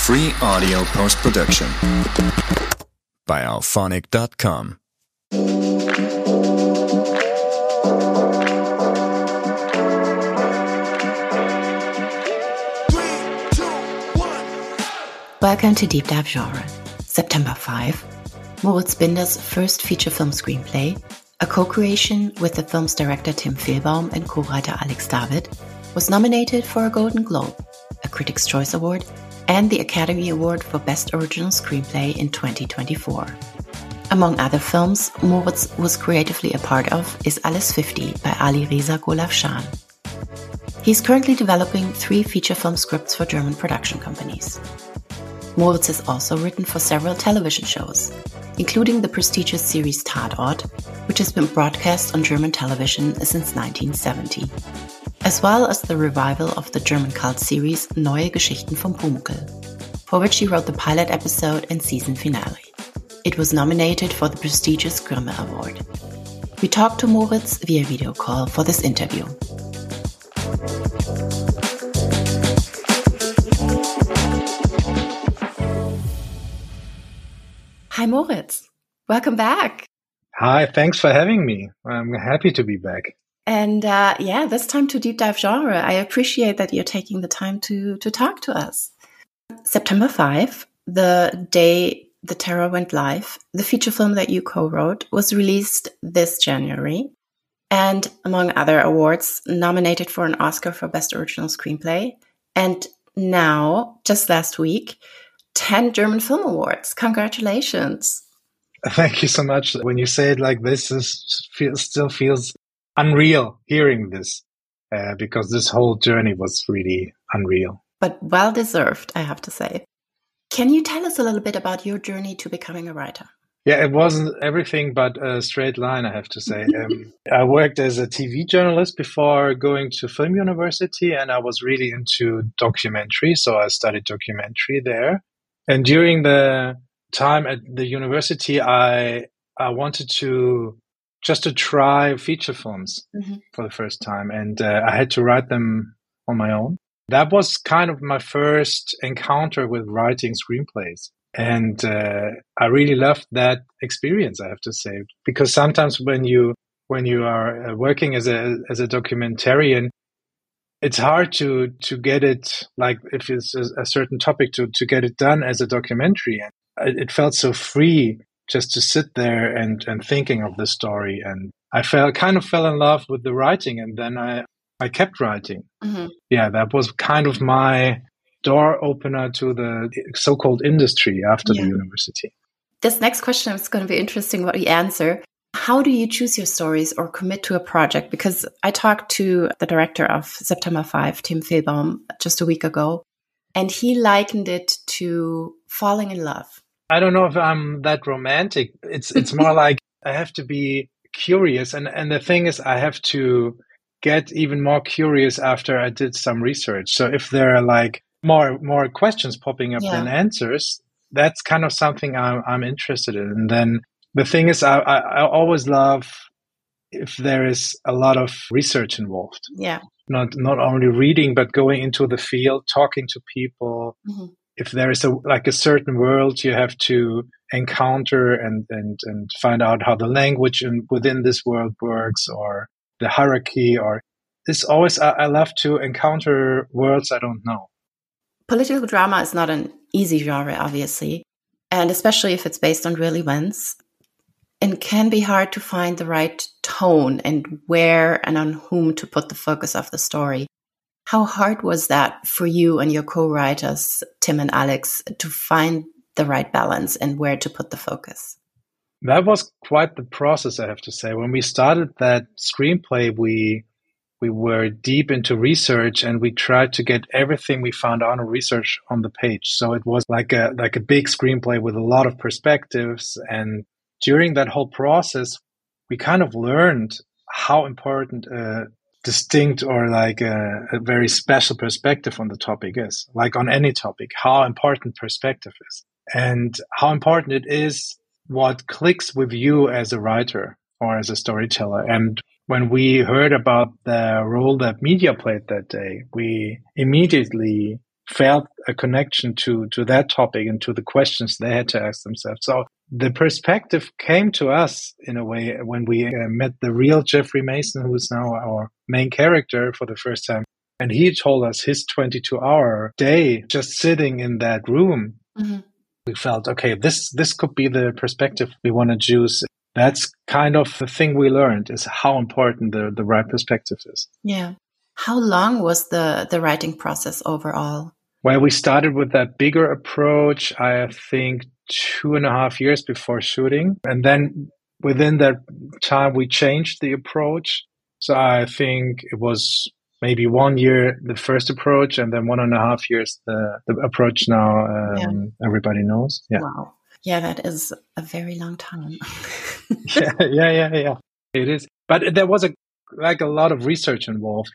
Free audio post-production by Auphonic.com. Welcome to Deep Dive Genre. September 5, Moritz Binder's first feature film screenplay, a co-creation with the film's director Tim Fehlbaum and co-writer Alex David, was nominated for a Golden Globe, a Critics' Choice Award, and the Academy Award for Best Original Screenplay in 2024. Among other films Moritz was creatively a part of is Alles 50 by Ali Reza Golafshan. He's currently developing 3 feature film scripts for German production companies. Moritz has also written for several television shows, including the prestigious series Tatort, which has been broadcast on German television since 1970, as well as the revival of the German cult series Neue Geschichten vom Pumuckl, for which he wrote the pilot episode and season finale. It was nominated for the prestigious Grimme Award. We talked to Moritz via video call for this interview. Hi, Moritz. Welcome back. Hi, thanks for having me. I'm happy to be back. And this time to Deep Dive Genre. I appreciate that you're taking the time to talk to us. September 5, the day the terror went live, the feature film that you co-wrote was released this January. And among other awards, nominated for an Oscar for Best Original Screenplay. And now, just last week, 10 German Film Awards. Congratulations. Thank you so much. When you say it like this, it still feels unreal hearing this, because this whole journey was really unreal. But well-deserved, I have to say. Can you tell us a little bit about your journey to becoming a writer? Yeah, it wasn't everything but a straight line, I have to say. I worked as a TV journalist before going to film university, and I was really into documentary, so I studied documentary there. And during the time at the university, I wanted to try feature films for the first time, and I had to write them on my own. That was kind of my first encounter with writing screenplays, and I really loved that experience, I have to say, because sometimes when you are working as a documentarian, it's hard to get it, like if it's a certain topic, to get it done as a documentary. And it felt so free just to sit there and thinking of the story. And I kind of fell in love with the writing, and then I kept writing. Mm-hmm. Yeah, that was kind of my door opener to the so-called industry after the university. This next question is going to be interesting what you answer. How do you choose your stories or commit to a project? Because I talked to the director of September 5, Tim Fehlbaum, just a week ago, and he likened it to falling in love. I don't know if I'm that romantic. It's more like I have to be curious. And the thing is, I have to get even more curious after I did some research. So if there are like more questions popping up than answers, that's kind of something I'm interested in. And then the thing is, I always love if there is a lot of research involved. Yeah. Not only reading, but going into the field, talking to people. Mm-hmm. If there is a certain world you have to encounter and find out how the language within this world works, or the hierarchy, or this always, I love to encounter worlds I don't know. Political drama is not an easy genre, obviously, and especially if it's based on real events, and can be hard to find the right tone and where and on whom to put the focus of the story. How hard was that for you and your co-writers, Tim and Alex, to find the right balance and where to put the focus? That was quite the process, I have to say. When we started that screenplay, we were deep into research, and we tried to get everything we found out on research on the page. So it was like a big screenplay with a lot of perspectives. And during that whole process, we kind of learned how important a distinct or like a very special perspective on the topic is. Like on any topic, how important perspective is, and how important it is what clicks with you as a writer or as a storyteller. And when we heard about the role that media played that day, we immediately felt a connection to that topic and to the questions they had to ask themselves. So the perspective came to us in a way when we met the real Jeffrey Mason, who is now our main character for the first time. And he told us his 22-hour day just sitting in that room. Mm-hmm. We felt, okay, this could be the perspective we want to choose. That's kind of the thing we learned, is how important the right perspective is. Yeah. How long was the writing process overall? Well, we started with that bigger approach, I think 2.5 years before shooting. And then within that time, we changed the approach. So I think it was maybe 1 year, the first approach, and then 1.5 years, the approach now everybody knows. Yeah. Wow. Yeah, that is a very long time. Yeah. It is. But there was a lot of research involved.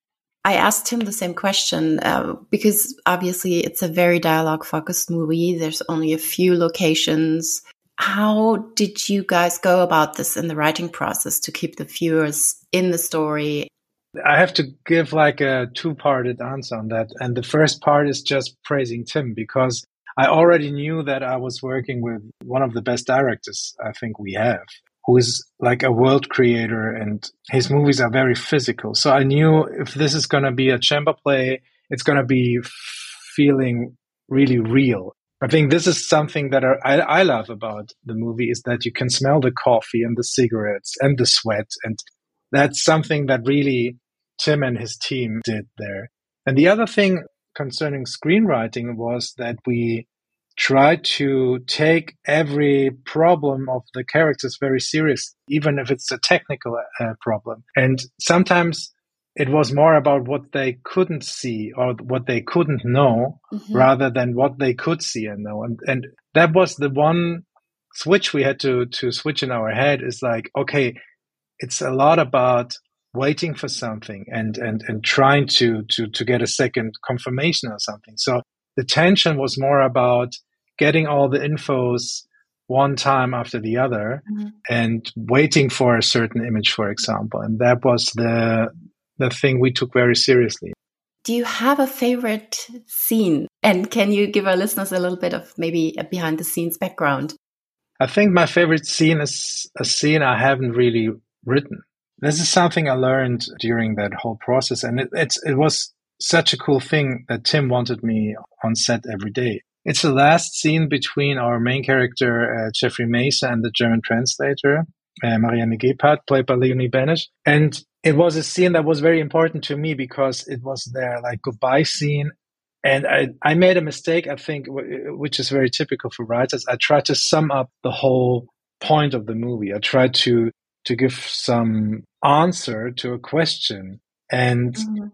I asked him the same question because obviously it's a very dialogue-focused movie. There's only a few locations. How did you guys go about this in the writing process to keep the viewers in the story? I have to give a two-parted answer on that. And the first part is just praising Tim, because I already knew that I was working with one of the best directors I think we have, who is like a world creator, and his movies are very physical. So I knew if this is going to be a chamber play, it's going to be feeling really real. I think this is something that I love about the movie, is that you can smell the coffee and the cigarettes and the sweat. And that's something that really Tim and his team did there. And the other thing concerning screenwriting was that we tried to take every problem of the characters very seriously, even if it's a technical problem. And sometimes it was more about what they couldn't see or what they couldn't know, rather than what they could see and know. And that was the one switch we had to switch in our head, is like, okay, it's a lot about waiting for something and trying to get a second confirmation or something. So the tension was more about getting all the infos one time after the other and waiting for a certain image, for example. And that was the thing we took very seriously. Do you have a favorite scene? And can you give our listeners a little bit of maybe a behind the scenes background? I think my favorite scene is a scene I haven't really written. This is something I learned during that whole process. And it was such a cool thing that Tim wanted me on set every day. It's the last scene between our main character, Jeffrey Mason, and the German translator, Marianne Gebhardt, played by Leonie Benisch. And it was a scene that was very important to me because it was their goodbye scene. And I made a mistake, I think, which is very typical for writers. I tried to sum up the whole point of the movie. I tried to give some answer to a question. And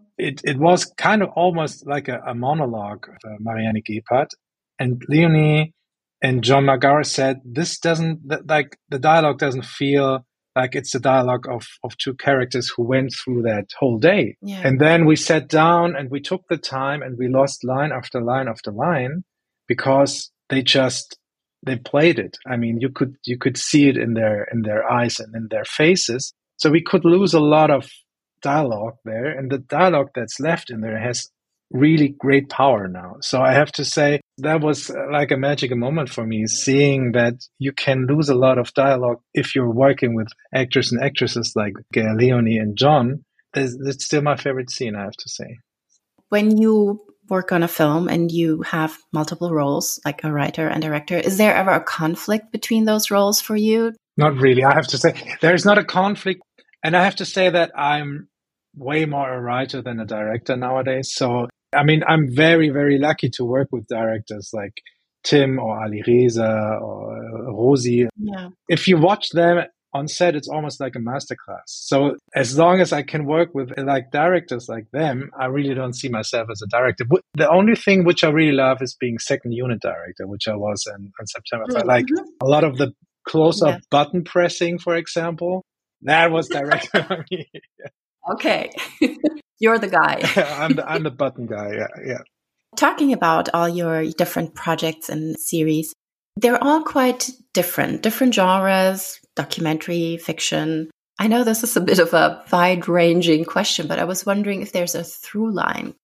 it was kind of almost like a monologue of Marianne Gebhardt. And Leonie and John Margara said, this doesn't, the dialogue doesn't feel like it's a dialogue of two characters who went through that whole day. Yeah. And then we sat down and we took the time and we lost line after line after line because they played it. I mean, you could see it in their eyes and in their faces. So we could lose a lot of dialogue there, and the dialogue that's left in there has really great power now. So I have to say that was like a magic moment for me, seeing that you can lose a lot of dialogue if you're working with actors and actresses like Leonie and John. It's still my favorite scene, I have to say. When you work on a film and you have multiple roles, like a writer and director, is there ever a conflict between those roles for you? Not really, I have to say. There's not a conflict. And I have to say that I'm way more a writer than a director nowadays. So, I mean, I'm very, very lucky to work with directors like Tim or Ali Reza or Rosie. Yeah. If you watch them on set, it's almost like a masterclass. So as long as I can work with directors like them, I really don't see myself as a director. The only thing which I really love is being second unit director, which I was in September. Mm-hmm. I like a lot of the close-up button pressing, for example. That was director for me. Yeah. Okay. You're the guy. I'm the button guy. Yeah. Talking about all your different projects and series, they're all quite different genres, documentary, fiction. I know this is a bit of a wide-ranging question, but I was wondering if there's a through line.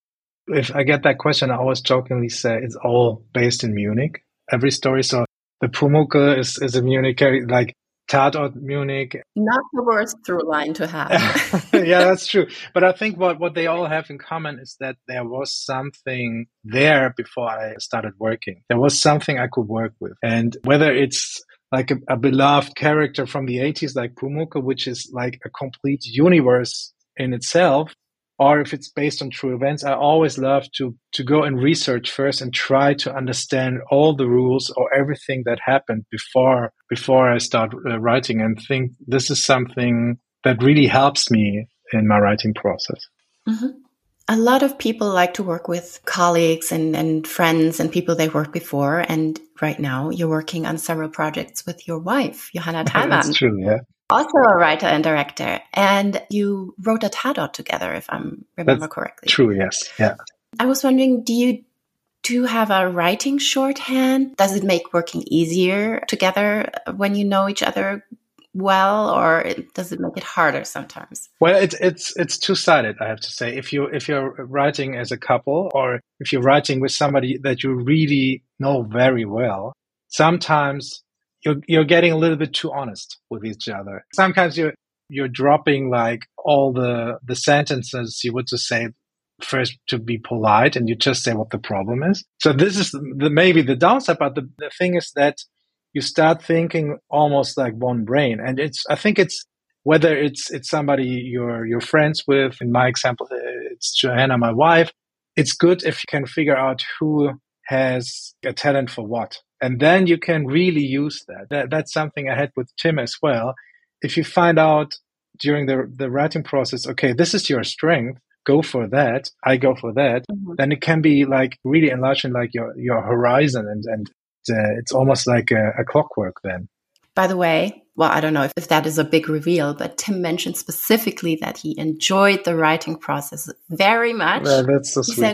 if I get that question, I always jokingly say it's all based in Munich, every story. So the Pumuckl is a Munich character, like Tatort Munich. Not the worst through line to have. Yeah, that's true. But I think what they all have in common is that there was something there before I started working. There was something I could work with. And whether it's like a beloved character from the 80s, like Pumuckl, which is like a complete universe in itself, or if it's based on true events, I always love to go and research first and try to understand all the rules or everything that happened before I start writing, and think this is something that really helps me in my writing process. Mm-hmm. A lot of people like to work with colleagues and friends and people they worked before. And right now you're working on several projects with your wife, Johanna Thalmann. That's true, yeah. Also a writer and director. And you wrote a Tatort together, if I remember correctly. True, yes. Yeah. I was wondering, do you have a writing shorthand? Does it make working easier together when you know each other well, or does it make it harder sometimes? Well, it's two-sided, I have to say. If you're writing as a couple, or if you're writing with somebody that you really know very well, sometimes you're getting a little bit too honest with each other. Sometimes you're dropping like all the sentences you would just say first to be polite, and you just say what the problem is. So this is maybe the downside, but the thing is that you start thinking almost like one brain. And I think it's whether it's somebody you're friends with. In my example, it's Johanna, my wife. It's good if you can figure out who has a talent for what. And then you can really use that. That's something I had with Tim as well. If you find out during the writing process, okay, this is your strength, go for that, I go for that, then it can be like really enlarging like your horizon, and it's almost like a clockwork then. By the way, well, I don't know if that is a big reveal, but Tim mentioned specifically that he enjoyed the writing process very much. Well, that's so sweet. He said,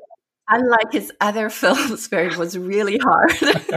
unlike his other films where it was really hard,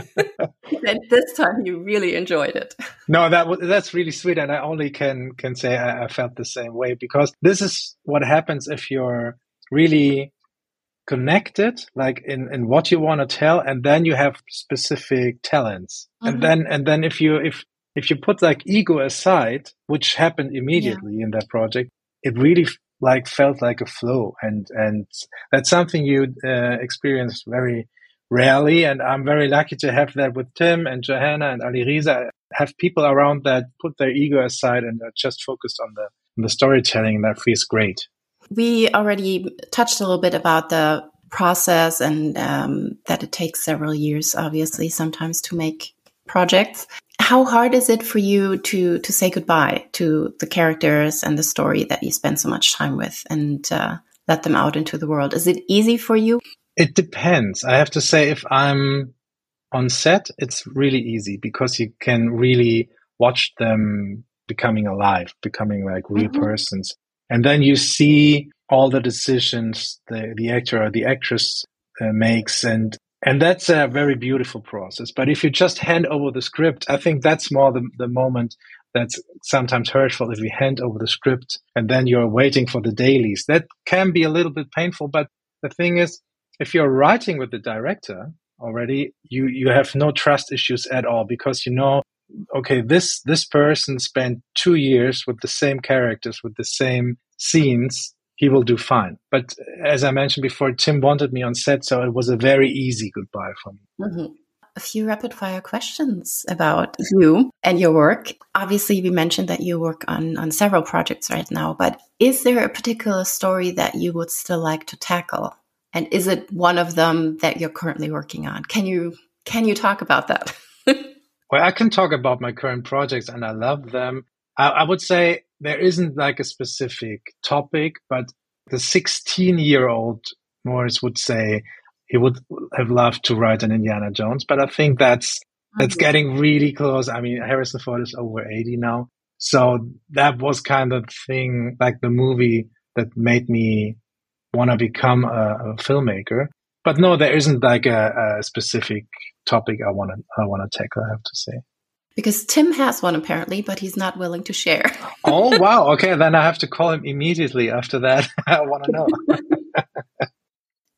he said this time he really enjoyed it. No, that's really sweet. And I only can say I felt the same way, because this is what happens if you're really connected, like in what you want to tell, and then you have specific talents. Mm-hmm. And then if you put like ego aside, which happened immediately in that project, it really like felt like a flow, and that's something you experience very rarely. And I'm very lucky to have that with Tim and Johanna and Ali Riza. Have people around that put their ego aside and are just focused on the storytelling. That feels great. We already touched a little bit about the process, and that it takes several years, obviously, sometimes to make projects. How hard is it for you to say goodbye to the characters and the story that you spend so much time with, and let them out into the world? Is it easy for you? It depends. I have to say, if I'm on set, it's really easy, because you can really watch them becoming alive, becoming like real persons. And then you see all the decisions the actor or the actress makes, and that's a very beautiful process. But if you just hand over the script, I think that's more the moment that's sometimes hurtful. If you hand over the script and then you're waiting for the dailies, that can be a little bit painful. But the thing is, if you're writing with the director already, you have no trust issues at all, because you know, okay, this person spent 2 years with the same characters, with the same scenes, he will do fine. But as I mentioned before, Tim wanted me on set, so it was a very easy goodbye for me. Mm-hmm. A few rapid fire questions about you and your work. Obviously, we mentioned that you work on several projects right now, but is there a particular story that you would still like to tackle? And is it one of them that you're currently working on? Can you talk about that? Well, I can talk about my current projects, and I love them. I would say there isn't like a specific topic, but the 16-year-old Moritz would say he would have loved to write an Indiana Jones, but I think that's getting really close. I mean, Harrison Ford is over 80 now. So that was kind of thing, like the movie that made me want to become a filmmaker. But no, there isn't like a specific topic I want to tackle, I have to say. Because Tim has one apparently, but he's not willing to share. Oh, wow. Okay, then I have to call him immediately after that. I want to know.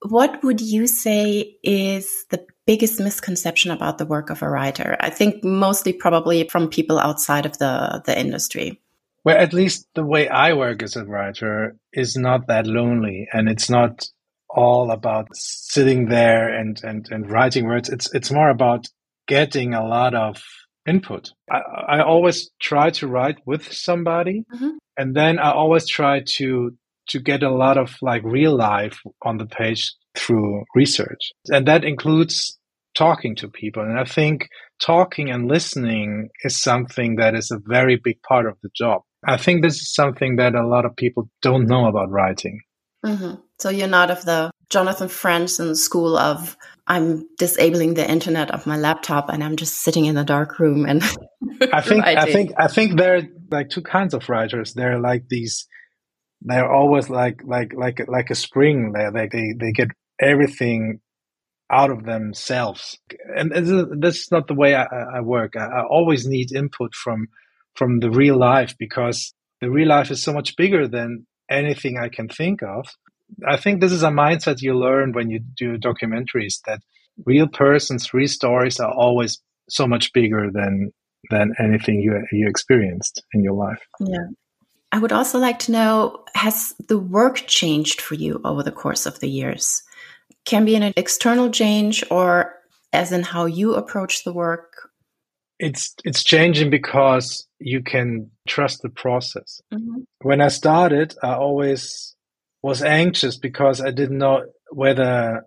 what would you say is the biggest misconception about the work of a writer? I think mostly probably from people outside of the industry. Well, at least the way I work as a writer is not that lonely, and it's not all about sitting there and writing words. It's more about getting a lot of input. I always try to write with somebody, and then I always try to get a lot of like real life on the page through research. And that includes talking to people. And I think talking and listening is something that is a very big part of the job. I think this is something that a lot of people don't know about writing. So you're not of the Jonathan Franzen school of I'm disabling the internet of my laptop and I'm just sitting in a dark room and I think there are like two kinds of writers. They're like these. They're always like a spring. They get everything out of themselves, and this is not the way I work. I always need input from the real life, because the real life is so much bigger than anything I can think of. I think this is a mindset you learn when you do documentaries, that real persons, real stories are always so much bigger than anything you experienced in your life. Yeah. I would also like to know, has the work changed for you over the course of the years? Can be an external change, or as in how you approach the work? It's changing because you can trust the process. When I started, I always was anxious because I didn't know whether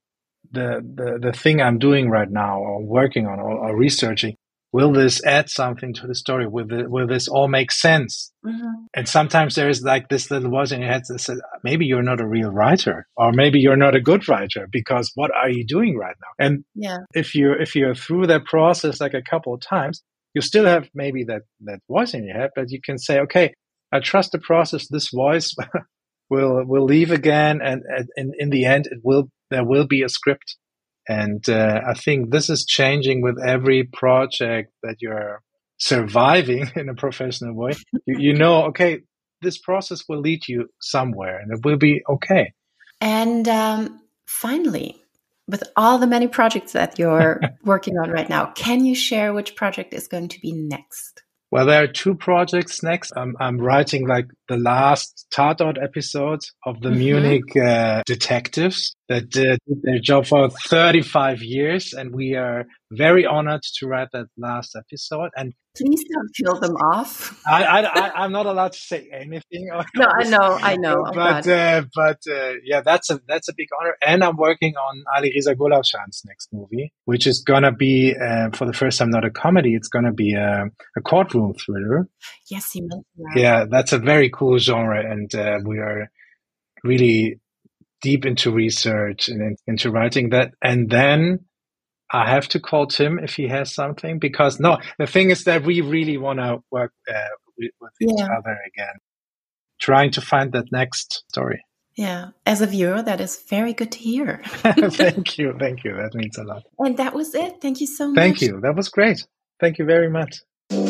the thing I'm doing right now, or working on, or researching, will this add something to the story? Will this all make sense? And sometimes there is like this little voice in your head that says, maybe you're not a real writer, or maybe you're not a good writer, because what are you doing right now? And if you're through that process like a couple of times, you still have maybe that voice in your head, but you can say, okay, I trust the process. This voice will leave again, and in the end, there will be a script. And I think this is changing with every project that you're surviving in a professional way. You know, okay, this process will lead you somewhere, and it will be okay. And finally, with all the many projects that you're working on right now, can you share which project is going to be next? Well, there are two projects next. I'm writing like the last Tatort episodes of the Munich detectives that did their job for 35 years. And we are very honored to write that last episode. And please don't kill them off. I'm not allowed to say anything. No, I know. But yeah, that's a big honor. And I'm working on Ali Reza Gholavshan's next movie, which is gonna be for the first time not a comedy. It's gonna be a courtroom thriller. Yes, you mentioned that. Yeah, that's a very cool genre, and we are really deep into research and into writing that. And then I have to call Tim if he has something, because the thing is that we really want to work with each other again, trying to find that next story. Yeah, as a viewer, that is very good to hear. Thank you. That means a lot. And that was it. Thank you so much. Thank you. That was great. Thank you very much.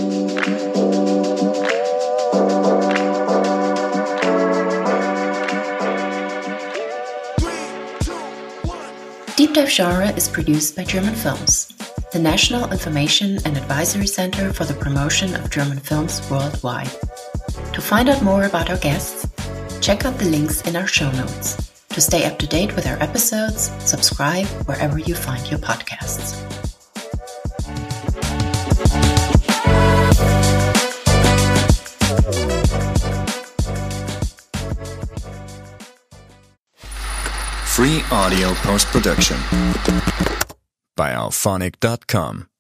Deep Dive Genre is produced by German Films, the National Information and Advisory Center for the Promotion of German Films Worldwide. To find out more about our guests, check out the links in our show notes. To stay up to date with our episodes, subscribe wherever you find your podcasts. Free audio post-production by Auphonic.com.